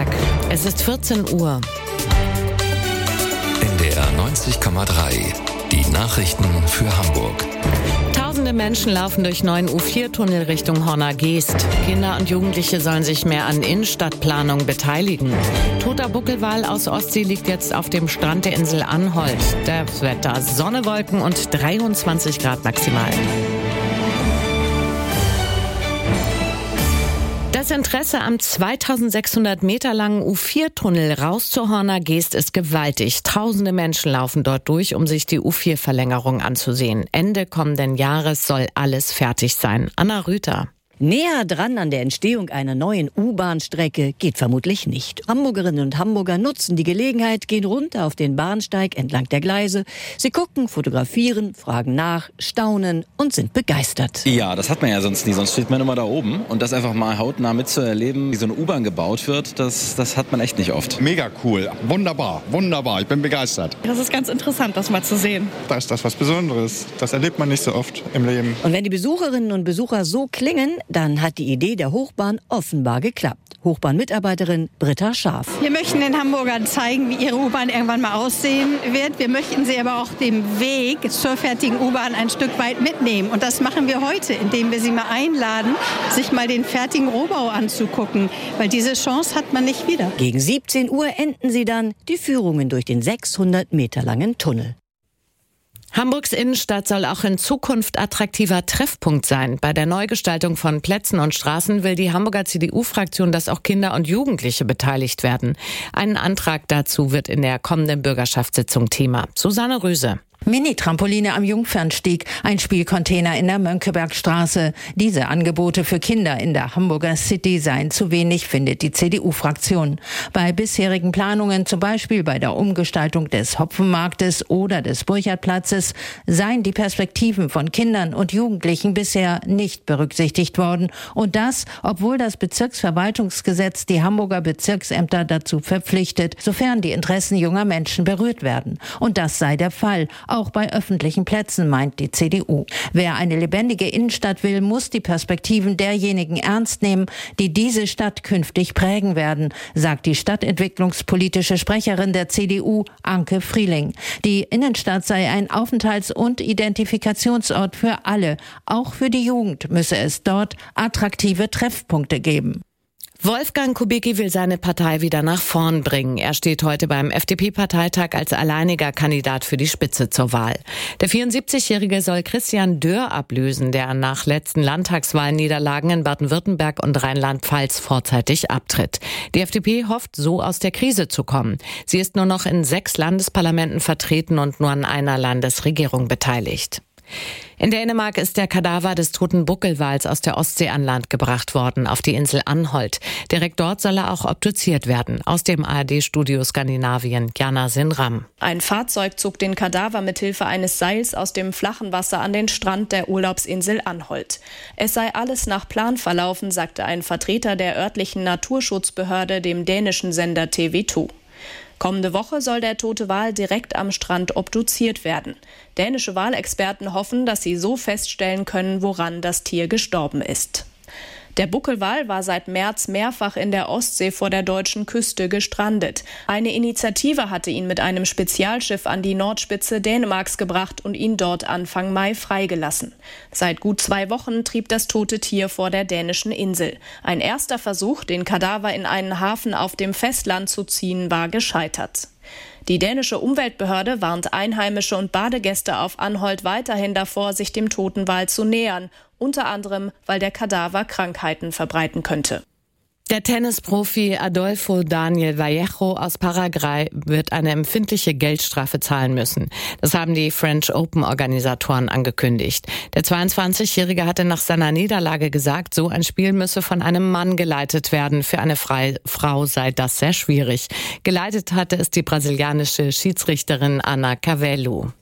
Tag. Es ist 14 Uhr. NDR 90,3. Die Nachrichten für Hamburg. Tausende Menschen laufen durch neuen U4-Tunnel Richtung Horner-Geest. Kinder und Jugendliche sollen sich mehr an Innenstadtplanung beteiligen. Toter Buckelwal aus Ostsee liegt jetzt auf dem Strand der Insel Anholt. Das Wetter: Sonne, Wolken und 23 Grad maximal. Das Interesse am 2600 Meter langen U4-Tunnel raus zur Horner-Geest ist gewaltig. Tausende Menschen laufen dort durch, um sich die U4-Verlängerung anzusehen. Ende kommenden Jahres soll alles fertig sein. Anna Rüther. Näher dran an der Entstehung einer neuen U-Bahn-Strecke geht vermutlich nicht. Hamburgerinnen und Hamburger nutzen die Gelegenheit, gehen runter auf den Bahnsteig entlang der Gleise. Sie gucken, fotografieren, fragen nach, staunen und sind begeistert. Ja, das hat man ja sonst nie. Sonst steht man immer da oben. Und das einfach mal hautnah mitzuerleben, wie so eine U-Bahn gebaut wird, das hat man echt nicht oft. Mega cool. Wunderbar, wunderbar. Ich bin begeistert. Das ist ganz interessant, das mal zu sehen. Da ist das was Besonderes. Das erlebt man nicht so oft im Leben. Und wenn die Besucherinnen und Besucher so klingen, dann hat die Idee der Hochbahn offenbar geklappt. Hochbahnmitarbeiterin Britta Scharf. Wir möchten den Hamburgern zeigen, wie ihre U-Bahn irgendwann mal aussehen wird. Wir möchten sie aber auch den Weg zur fertigen U-Bahn ein Stück weit mitnehmen. Und das machen wir heute, indem wir sie mal einladen, sich mal den fertigen Rohbau anzugucken. Weil diese Chance hat man nicht wieder. Gegen 17 Uhr enden sie dann die Führungen durch den 600 Meter langen Tunnel. Hamburgs Innenstadt soll auch in Zukunft attraktiver Treffpunkt sein. Bei der Neugestaltung von Plätzen und Straßen will die Hamburger CDU-Fraktion, dass auch Kinder und Jugendliche beteiligt werden. Ein Antrag dazu wird in der kommenden Bürgerschaftssitzung Thema. Susanne Röse. Mini-Trampoline am Jungfernstieg, ein Spielcontainer in der Mönckebergstraße. Diese Angebote für Kinder in der Hamburger City seien zu wenig, findet die CDU-Fraktion. Bei bisherigen Planungen, zum Beispiel bei der Umgestaltung des Hopfenmarktes oder des Burchardplatzes, seien die Perspektiven von Kindern und Jugendlichen bisher nicht berücksichtigt worden. Und das, obwohl das Bezirksverwaltungsgesetz die Hamburger Bezirksämter dazu verpflichtet, sofern die Interessen junger Menschen berührt werden. Und das sei der Fall. Auch bei öffentlichen Plätzen, meint die CDU. Wer eine lebendige Innenstadt will, muss die Perspektiven derjenigen ernst nehmen, die diese Stadt künftig prägen werden, sagt die stadtentwicklungspolitische Sprecherin der CDU, Anke Frieling. Die Innenstadt sei ein Aufenthalts- und Identifikationsort für alle. Auch für die Jugend müsse es dort attraktive Treffpunkte geben. Wolfgang Kubicki will seine Partei wieder nach vorn bringen. Er steht heute beim FDP-Parteitag als alleiniger Kandidat für die Spitze zur Wahl. Der 74-Jährige soll Christian Dörr ablösen, der nach letzten Landtagswahlniederlagen in Baden-Württemberg und Rheinland-Pfalz vorzeitig abtritt. Die FDP hofft, so aus der Krise zu kommen. Sie ist nur noch in 6 Landesparlamenten vertreten und nur an einer Landesregierung beteiligt. In Dänemark ist der Kadaver des toten Buckelwals aus der Ostsee an Land gebracht worden, auf die Insel Anholt. Direkt dort soll er auch obduziert werden. Aus dem ARD-Studio Skandinavien, Jana Sinram. Ein Fahrzeug zog den Kadaver mithilfe eines Seils aus dem flachen Wasser an den Strand der Urlaubsinsel Anholt. Es sei alles nach Plan verlaufen, sagte ein Vertreter der örtlichen Naturschutzbehörde dem dänischen Sender TV2. Kommende Woche soll der tote Wal direkt am Strand obduziert werden. Dänische Walexperten hoffen, dass sie so feststellen können, woran das Tier gestorben ist. Der Buckelwal war seit März mehrfach in der Ostsee vor der deutschen Küste gestrandet. Eine Initiative hatte ihn mit einem Spezialschiff an die Nordspitze Dänemarks gebracht und ihn dort Anfang Mai freigelassen. Seit gut 2 Wochen trieb das tote Tier vor der dänischen Insel. Ein erster Versuch, den Kadaver in einen Hafen auf dem Festland zu ziehen, war gescheitert. Die dänische Umweltbehörde warnt Einheimische und Badegäste auf Anholt weiterhin davor, sich dem toten Wal zu nähern, unter anderem, weil der Kadaver Krankheiten verbreiten könnte. Der Tennisprofi Adolfo Daniel Vallejo aus Paraguay wird eine empfindliche Geldstrafe zahlen müssen. Das haben die French Open-Organisatoren angekündigt. Der 22-Jährige hatte nach seiner Niederlage gesagt, so ein Spiel müsse von einem Mann geleitet werden. Für eine Frau sei das sehr schwierig. Geleitet hatte es die brasilianische Schiedsrichterin Ana Cavello.